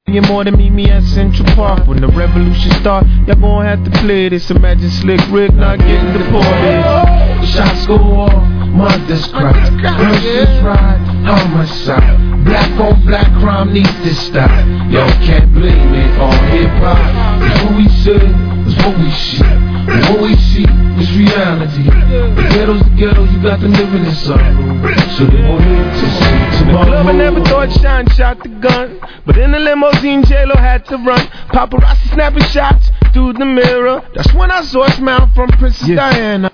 You more than meet me at Central Park when the revolution start. Y'all gon' have to play this. Imagine Slick Rick not getting deported. Shots go off, mothers cry, nurses ride, homicide. Black on black crime needs to stop. Y'all can't blame it on hip hop. It's what we say, it's what we see. And what we see is reality. The ghetto's the ghetto, you got to live in this sorrow. So they won't live to see tomorrow. The club I never thought Sean shot the gun, but in the limousine J-Lo had to run. Paparazzi snapping shots through the mirror. That's when I saw a smile from Princess Diana.